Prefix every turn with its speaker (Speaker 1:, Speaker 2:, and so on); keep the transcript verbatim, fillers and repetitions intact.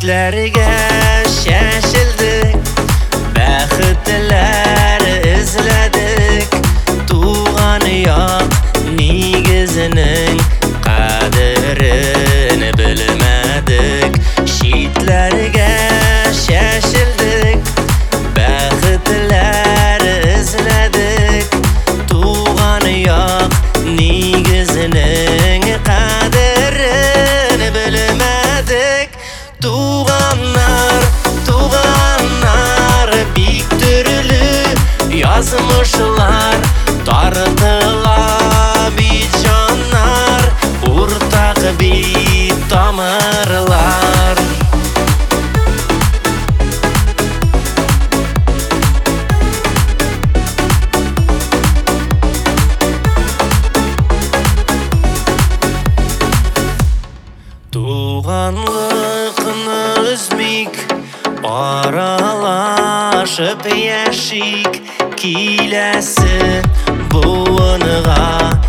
Speaker 1: Şitlerge şaşıldık, bäxtler izledik. Tuğan yok, nigizinin qadrini bilmedik. Şitlerge şaşıldık, bäxtler izledik. Tuğan yok, nigizinin qadrini bilmedik. Tuğanlar, tuğanlar bik türlü yazmışlar. Tartıla bir canlar, urtak bir damarlar. Tuğanlıqını üzmik, aralaşıp yaşik. Kilesi buğunğa